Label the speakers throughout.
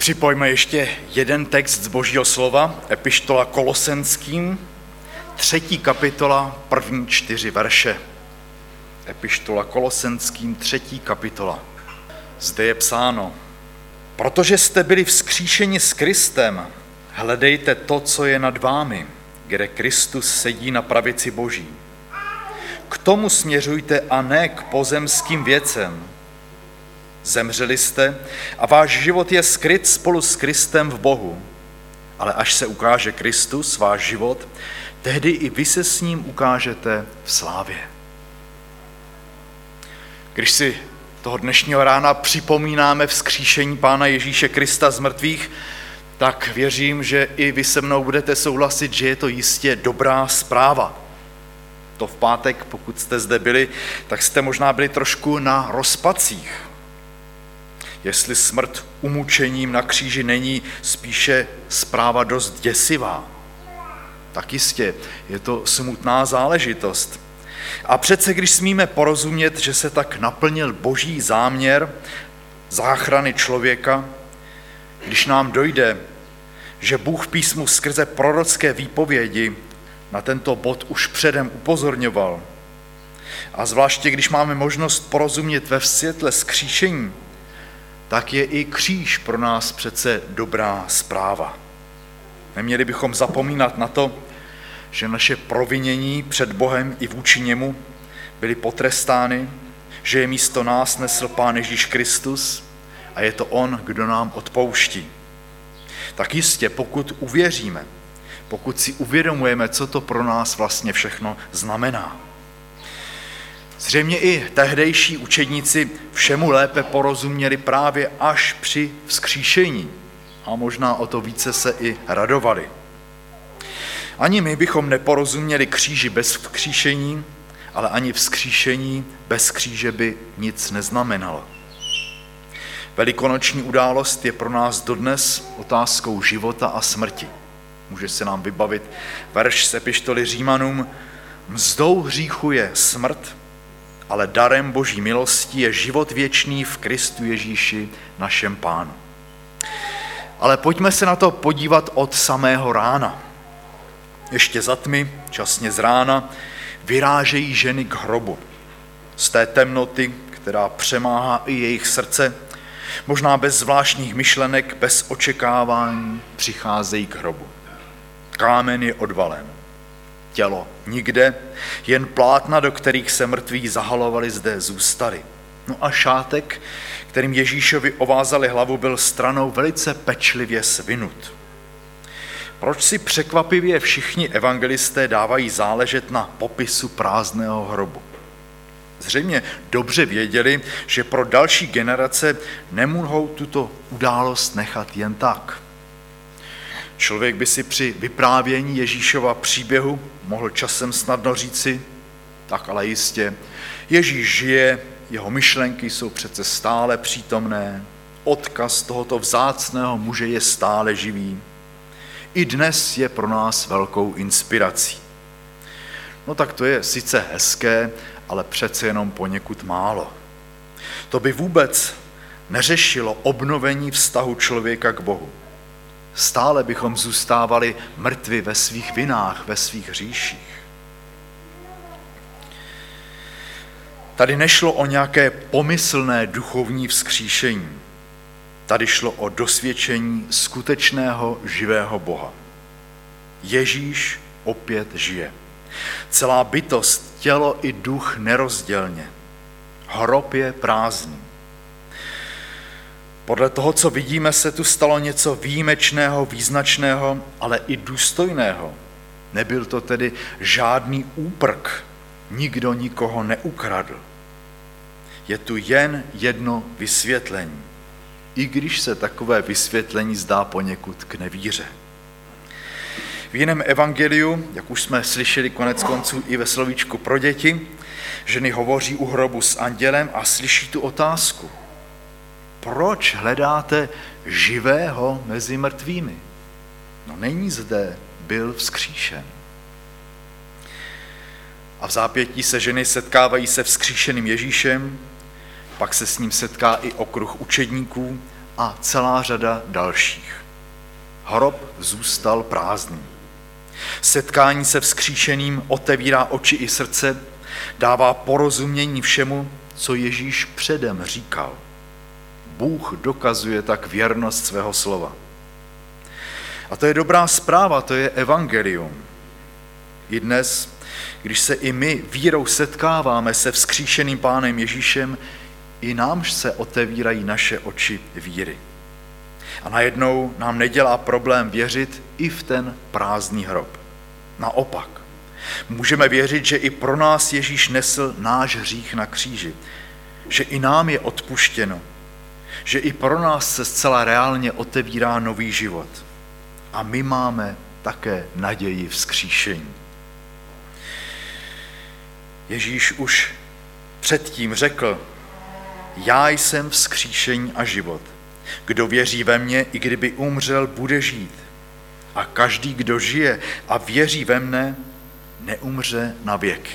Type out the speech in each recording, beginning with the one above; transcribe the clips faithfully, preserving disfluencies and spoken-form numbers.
Speaker 1: Připojme ještě jeden text z Božího slova, epištola Kolosenským, třetí kapitola, první čtyři verše. Epištola Kolosenským, třetí kapitola. Zde je psáno: Protože jste byli vzkříšeni s Kristem, hledejte to, co je nad vámi, kde Kristus sedí na pravici Boží. K tomu směřujte a ne k pozemským věcem. Zemřeli jste a váš život je skryt spolu s Kristem v Bohu. Ale až se ukáže Kristus, váš život, tehdy i vy se s ním ukážete v slávě. Když si toho dnešního rána připomínáme vzkříšení Pána Ježíše Krista z mrtvých, tak věřím, že i vy se mnou budete souhlasit, že je to jistě dobrá zpráva. To v pátek, pokud jste zde byli, tak jste možná byli trošku na rozpacích. Jestli smrt umučením na kříži není spíše zpráva dost děsivá, tak jistě je to smutná záležitost. A přece, když smíme porozumět, že se tak naplnil Boží záměr záchrany člověka, když nám dojde, že Bůh v písmu skrze prorocké výpovědi na tento bod už předem upozorňoval, a zvláště když máme možnost porozumět ve světle vzkříšení, tak je i kříž pro nás přece dobrá zpráva. Neměli bychom zapomínat na to, že naše provinění před Bohem i vůči němu byly potrestány, že je místo nás nesl Pán Ježíš Kristus a je to on, kdo nám odpouští. Tak jistě, pokud uvěříme, pokud si uvědomujeme, co to pro nás vlastně všechno znamená. Zřejmě i tehdejší učedníci všemu lépe porozuměli právě až při vzkříšení a možná o to více se i radovali. Ani my bychom neporozuměli kříži bez vzkříšení, ale ani vzkříšení bez kříže by nic neznamenalo. Velikonoční událost je pro nás dodnes otázkou života a smrti. Může se nám vybavit verš z epištoly Římanům: Mzdou hříchu je smrt, ale darem Boží milosti je život věčný v Kristu Ježíši, našem Pánu. Ale pojďme se na to podívat od samého rána. Ještě za tmy, časně z rána, vyrážejí ženy k hrobu. Z té temnoty, která přemáhá i jejich srdce, možná bez zvláštních myšlenek, bez očekávání, přicházejí k hrobu. Kámen je odvalen. Tělo nikde, jen plátna, do kterých se mrtví zahalovali, zde zůstaly. No a šátek, kterým Ježíšovi ovázali hlavu, byl stranou velice pečlivě svinut. Proč si překvapivě všichni evangelisté dávají záležet na popisu prázdného hrobu? Zřejmě dobře věděli, že pro další generace nemohou tuto událost nechat jen tak. Člověk by si při vyprávění Ježíšova příběhu mohl časem snadno říci: tak ale jistě, Ježíš žije, jeho myšlenky jsou přece stále přítomné, odkaz tohoto vzácného muže je stále živý. I dnes je pro nás velkou inspirací. No tak to je sice hezké, ale přece jenom poněkud málo. To by vůbec neřešilo obnovení vztahu člověka k Bohu. Stále bychom zůstávali mrtvi ve svých vinách, ve svých hříších. Tady nešlo o nějaké pomyslné duchovní vzkříšení. Tady šlo o dosvědčení skutečného živého Boha. Ježíš opět žije. Celá bytost, tělo i duch nerozdělně. Hrob je prázdný. Podle toho, co vidíme, se tu stalo něco výjimečného, význačného, ale i důstojného. Nebyl to tedy žádný úprk. Nikdo nikoho neukradl. Je tu jen jedno vysvětlení. I když se takové vysvětlení zdá poněkud k nevíře. V jiném evangeliu, jak už jsme slyšeli konec konců i ve slovíčku pro děti, ženy hovoří u hrobu s andělem a slyší tu otázku: proč hledáte živého mezi mrtvými? No není zde, byl vzkříšen. A v zápětí se ženy setkávají se vzkříšeným Ježíšem, pak se s ním setká i okruh učedníků a celá řada dalších. Hrob zůstal prázdný. Setkání se vzkříšeným otevírá oči i srdce, dává porozumění všemu, co Ježíš předem říkal. Bůh dokazuje tak věrnost svého slova. A to je dobrá zpráva, to je evangelium. I dnes, když se i my vírou setkáváme se vzkříšeným Pánem Ježíšem, i nám se otevírají naše oči víry. A najednou nám nedělá problém věřit i v ten prázdný hrob. Naopak, můžeme věřit, že i pro nás Ježíš nesl náš hřích na kříži, že i nám je odpuštěno, že i pro nás se zcela reálně otevírá nový život. A my máme také naději vzkříšení. Ježíš už předtím řekl, já jsem vzkříšení a život. Kdo věří ve mě, i kdyby umřel, bude žít. A každý, kdo žije a věří ve mne, neumře na věky.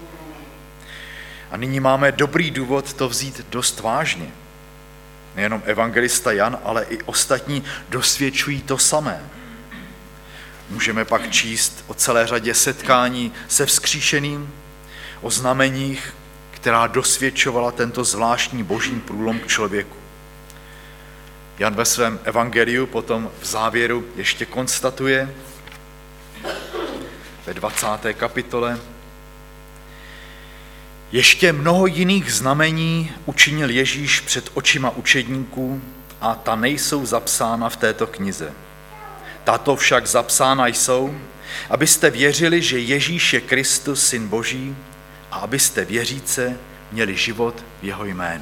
Speaker 1: A nyní máme dobrý důvod to vzít dost vážně. Nejenom evangelista Jan, ale i ostatní dosvědčují to samé. Můžeme pak číst o celé řadě setkání se vzkříšeným, o znameních, která dosvědčovala tento zvláštní boží průlom k člověku. Jan ve svém evangeliu potom v závěru ještě konstatuje ve dvacáté kapitole: ještě mnoho jiných znamení učinil Ježíš před očima učedníků a ta nejsou zapsána v této knize. Tato však zapsána jsou, abyste věřili, že Ježíš je Kristus, Syn Boží, a abyste věříce měli život v jeho jménu.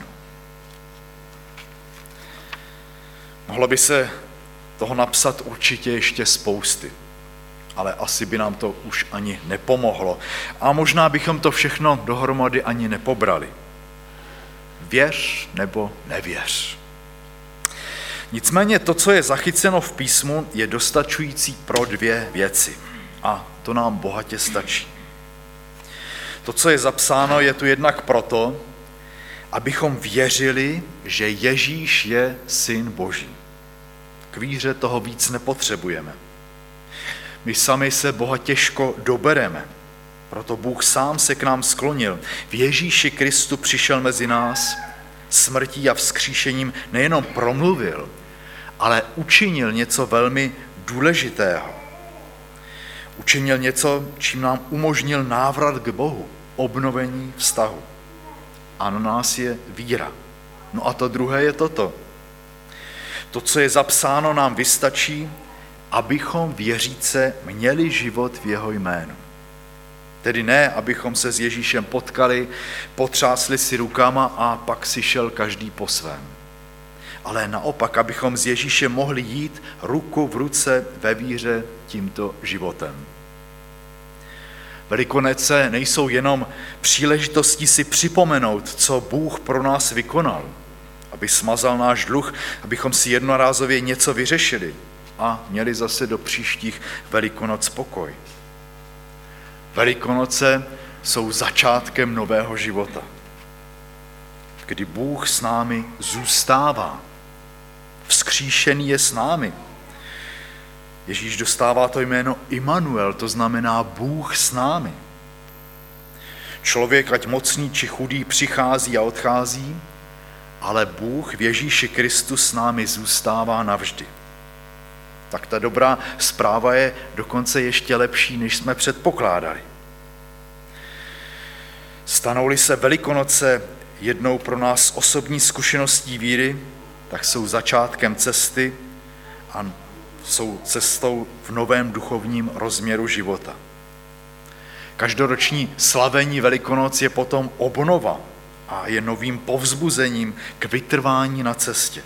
Speaker 1: Mohlo by se toho napsat určitě ještě spousty, ale asi by nám to už ani nepomohlo. A možná bychom to všechno dohromady ani nepobrali. Věř nebo nevěř. Nicméně to, co je zachyceno v písmu, je dostačující pro dvě věci. A to nám bohatě stačí. To, co je zapsáno, je tu jednak proto, abychom věřili, že Ježíš je Syn Boží. K víře toho víc nepotřebujeme. My sami se Boha těžko dobereme, proto Bůh sám se k nám sklonil. V Ježíši Kristu přišel mezi nás, smrtí a vzkříšením nejenom promluvil, ale učinil něco velmi důležitého. Učinil něco, čím nám umožnil návrat k Bohu, obnovení vztahu. A na nás je víra. No a to druhé je toto. To, co je zapsáno, nám vystačí, abychom věříce měli život v jeho jménu. Tedy ne, abychom se s Ježíšem potkali, potřásli si rukama a pak si šel každý po svém. Ale naopak, abychom s Ježíšem mohli jít ruku v ruce ve víře tímto životem. Velikonoce nejsou jenom příležitostí si připomenout, co Bůh pro nás vykonal, aby smazal náš dluh, abychom si jednorázově něco vyřešili a měli zase do příštích Velikonoc pokoj. Velikonoce jsou začátkem nového života, kdy Bůh s námi zůstává. Vzkříšený je s námi. Ježíš dostává to jméno Immanuel, to znamená Bůh s námi. Člověk, ať mocný či chudý, přichází a odchází, ale Bůh v Ježíši Kristu s námi zůstává navždy. Tak ta dobrá zpráva je dokonce ještě lepší, než jsme předpokládali. Stanou-li se Velikonoce jednou pro nás osobní zkušeností víry, tak jsou začátkem cesty a jsou cestou v novém duchovním rozměru života. Každoroční slavení Velikonoc je potom obnova a je novým povzbuzením k vytrvání na cestě.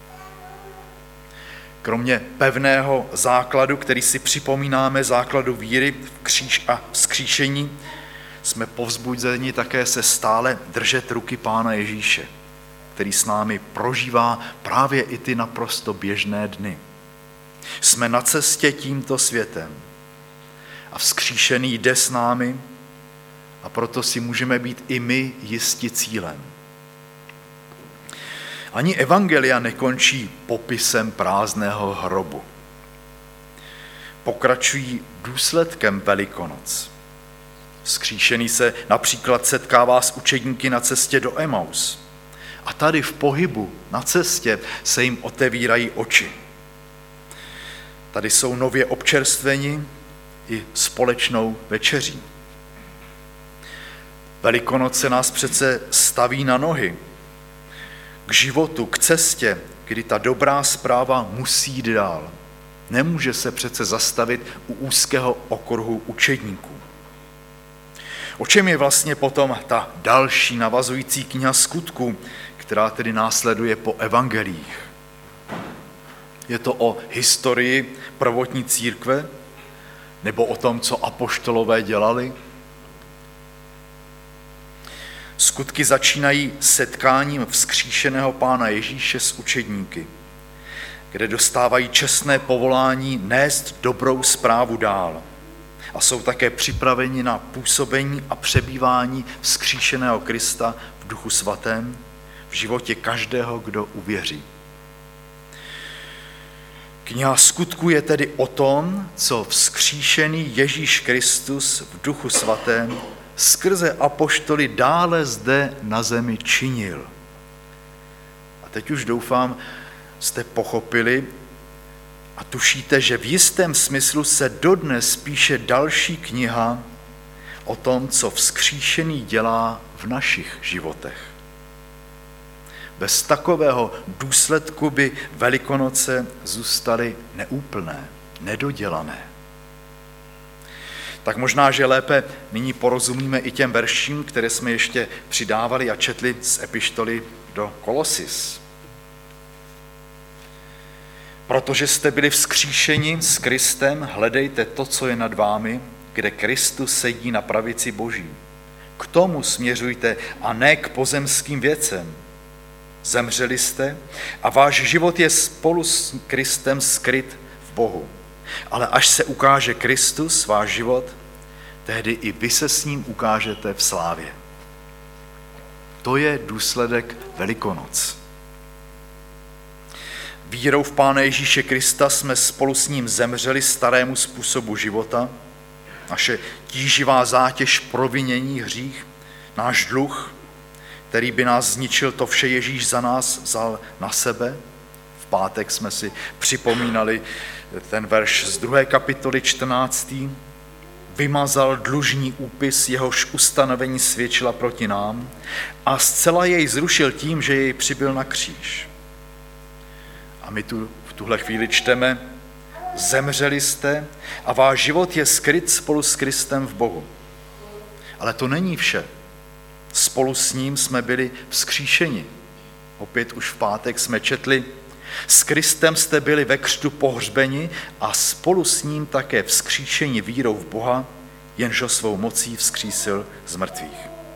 Speaker 1: Kromě pevného základu, který si připomínáme, základu víry v kříž a vzkříšení, jsme povzbuzeni také se stále držet ruky Pána Ježíše, který s námi prožívá právě i ty naprosto běžné dny. Jsme na cestě tímto světem a vzkříšený jde s námi a proto si můžeme být i my jisti cílem. Ani evangelia nekončí popisem prázdného hrobu. Pokračují důsledkem Velikonoc. Vzkříšený se například setkává s učedníky na cestě do Emaus. A tady v pohybu na cestě se jim otevírají oči. Tady jsou nově občerstveni i společnou večeří. Velikonoce nás přece staví na nohy k životu, k cestě, kdy ta dobrá zpráva musí jít dál. Nemůže se přece zastavit u úzkého okruhu učedníků. O čem je vlastně potom ta další navazující kniha Skutků, která tedy následuje po evangelích? Je to o historii prvotní církve nebo o tom, co apoštolové dělali? Skutky začínají setkáním vzkříšeného Pána Ježíše s učedníky, kde dostávají čestné povolání nést dobrou zprávu dál. A jsou také připraveni na působení a přebývání vzkříšeného Krista v Duchu Svatém v životě každého, kdo uvěří. Kniha Skutků je tedy o tom, co vzkříšený Ježíš Kristus v Duchu Svatém skrze apoštoly dále zde na zemi činil. A teď už doufám, jste pochopili a tušíte, že v jistém smyslu se dodnes píše další kniha o tom, co vzkříšený dělá v našich životech. Bez takového důsledku by Velikonoce zůstaly neúplné, nedodělané. Tak možná, že lépe nyní porozumíme i těm verším, které jsme ještě přidávali a četli z epištoly do Kolosis. Protože jste byli vzkříšeni s Kristem, hledejte to, co je nad vámi, kde Kristus sedí na pravici Boží. K tomu směřujte a ne k pozemským věcem. Zemřeli jste a váš život je spolu s Kristem skryt v Bohu. Ale až se ukáže Kristus, váš život, tehdy i vy se s ním ukážete v slávě. To je důsledek Velikonoc. Vírou v Pána Ježíše Krista jsme spolu s ním zemřeli starému způsobu života, naše tíživá zátěž provinění, hřích, náš dluh, který by nás zničil, to vše Ježíš za nás vzal na sebe. V pátek jsme si připomínali ten verš z druhé kapitoly čtrnáctý Vymazal dlužní úpis, jehož ustanovení svědčila proti nám a zcela jej zrušil tím, že jej přibyl na kříž. A my tu v tuhle chvíli čteme, zemřeli jste a váš život je skryt spolu s Kristem v Bohu. Ale to není vše. Spolu s ním jsme byli vzkříšeni. Opět už v pátek jsme četli, s Kristem jste byli ve křtu pohřbeni a spolu s ním také vzkříšeni vírou v Boha, jenž ho svou mocí vzkřísil z mrtvých.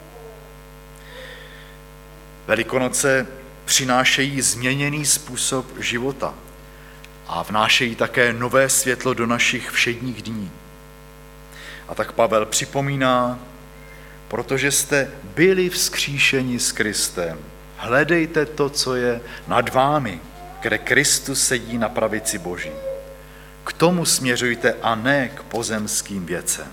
Speaker 1: Velikonoce přinášejí změněný způsob života a vnášejí také nové světlo do našich všedních dní. A tak Pavel připomíná, protože jste byli vzkříšeni s Kristem, hledejte to, co je nad vámi, kde Kristus sedí na pravici Boží. K tomu směřujte a ne k pozemským věcem.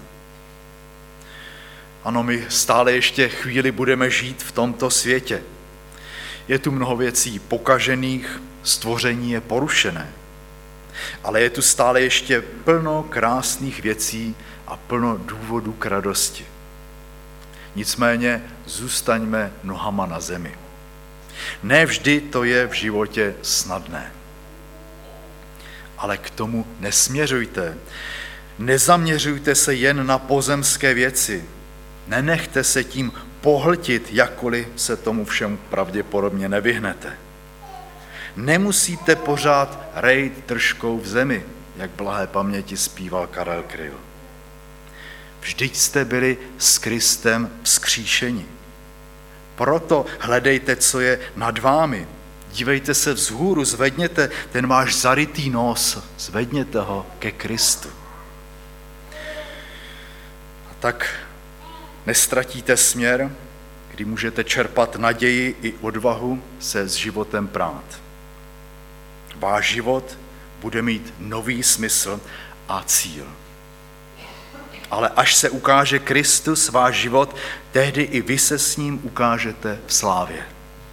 Speaker 1: Ano, my stále ještě chvíli budeme žít v tomto světě. Je tu mnoho věcí pokažených, stvoření je porušené. Ale je tu stále ještě plno krásných věcí a plno důvodů k radosti. Nicméně zůstaňme nohama na zemi. Ne vždy to je v životě snadné. Ale k tomu nesměřujte. Nezaměřujte se jen na pozemské věci. Nenechte se tím pohltit, jakkoliv se tomu všemu pravděpodobně nevyhnete. Nemusíte pořád rejt držkou v zemi, jak blahé paměti zpíval Karel Kryl. Vždyť jste byli s Kristem vzkříšeni. Proto hledejte, co je nad vámi. Dívejte se vzhůru, zvedněte ten váš zarytý nos, zvedněte ho ke Kristu. A tak nestratíte směr, kdy můžete čerpat naději i odvahu se s životem prát. Váš život bude mít nový smysl a cíl. Ale až se ukáže Kristus, váš život, tehdy i vy se s ním ukážete v slávě.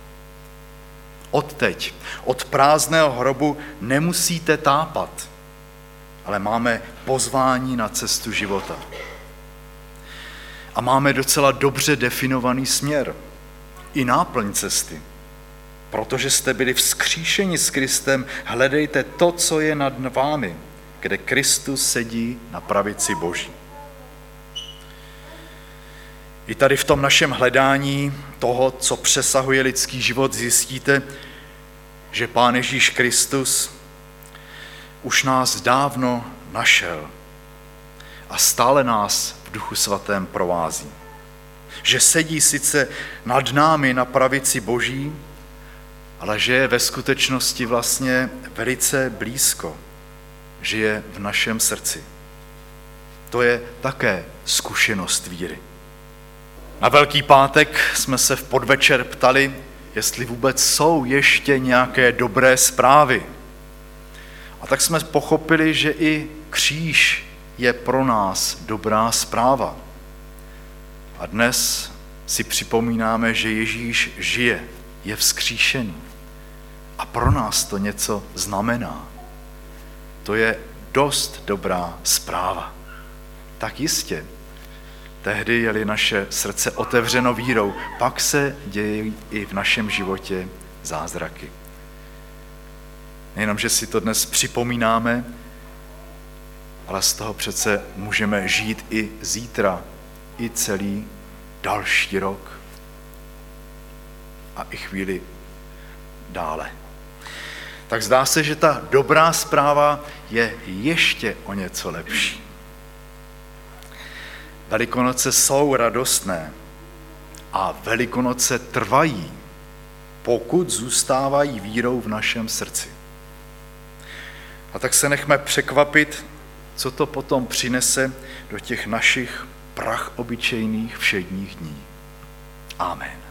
Speaker 1: Odteď, od prázdného hrobu nemusíte tápat, ale máme pozvání na cestu života. A máme docela dobře definovaný směr i náplň cesty. Protože jste byli vzkříšeni s Kristem, hledejte to, co je nad vámi, kde Kristus sedí na pravici Boží. I tady v tom našem hledání toho, co přesahuje lidský život, zjistíte, že Pán Ježíš Kristus už nás dávno našel a stále nás v Duchu Svatém provází. Že sedí sice nad námi na pravici Boží, ale že je ve skutečnosti vlastně velice blízko, že je v našem srdci. To je také zkušenost víry. Na Velký pátek jsme se v podvečer ptali, jestli vůbec jsou ještě nějaké dobré zprávy. A tak jsme pochopili, že i kříž je pro nás dobrá zpráva. A dnes si připomínáme, že Ježíš žije, je vzkříšený. A pro nás to něco znamená. To je dost dobrá zpráva. Tak jistě, tehdy je-li naše srdce otevřeno vírou, pak se dějí i v našem životě zázraky. Nejenom, že si to dnes připomínáme, ale z toho přece můžeme žít i zítra, i celý další rok a i chvíli dále. Tak zdá se, že ta dobrá zpráva je ještě o něco lepší. Velikonoce jsou radostné a Velikonoce trvají, pokud zůstávají vírou v našem srdci. A tak se nechme překvapit, co to potom přinese do těch našich prachobyčejných všedních dní. Amen.